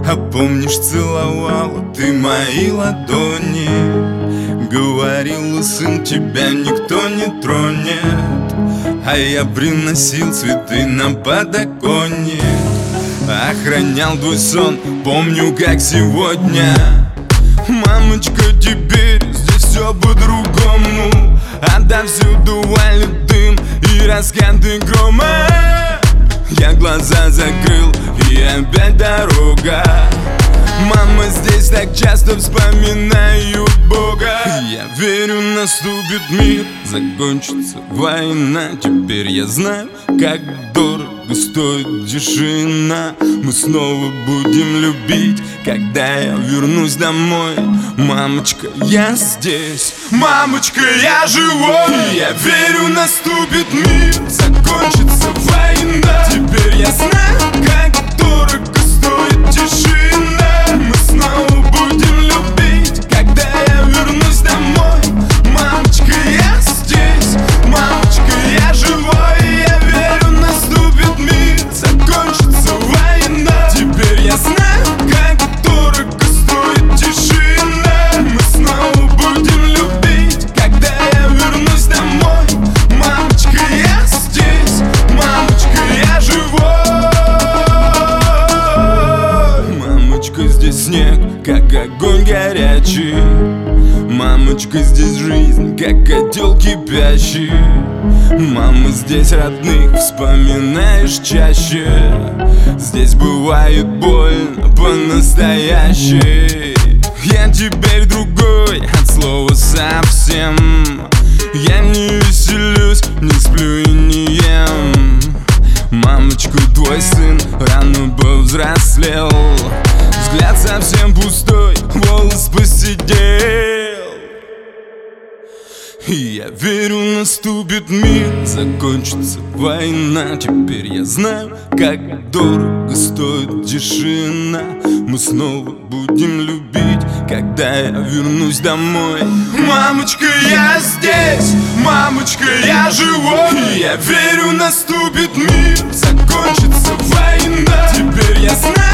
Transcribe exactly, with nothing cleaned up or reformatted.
А помнишь, целовала ты мои ладони, говорила: сын, тебя никто не тронет. А я приносил цветы на подоконник, охранял твой сон, помню как сегодня. Мамочка, теперь здесь все по-другому. Отовсюду валит дым и раскаты грома. Я глаза закрыл, и опять дорога. Мама, здесь так часто вспоминают Бога. Я верю, наступит мир, закончится война. Теперь я знаю, как дорого стоит тишина. Мы снова будем любить, когда я вернусь домой. Мамочка, я здесь, мамочка, я живой. Я верю, наступит мир, закончится война. Теперь я знаю, как дорого стоит тишина. Мы снова будем любить, когда я вернусь домой. Мамочка, я здесь, мамочка, я живой. Я верю, наступит мир, закончится война. Теперь я знаю, как дорого стоит тишина. Мы снова будем любить, когда я вернусь домой. Мамочка, я здесь, мамочка, я живой. Мамочка, здесь снег, как огонь горячий. Мамочка, здесь жизнь, как котел кипящий. Мама, здесь родных вспоминаешь чаще. Здесь бывает больно по-настоящей. Я теперь другой, от слова совсем. Я не веселюсь, не сплю и не ем. Мамочка, твой сын рано повзрослел. Взгляд совсем пустой, волос посидел. И я верю, наступит мир, закончится война. Теперь я знаю, как дорого стоит тишина. Мы снова будем любить, когда я вернусь домой. Мамочка, я здесь, мамочка, я живой. И я верю, наступит мир, закончится война. Теперь я знаю,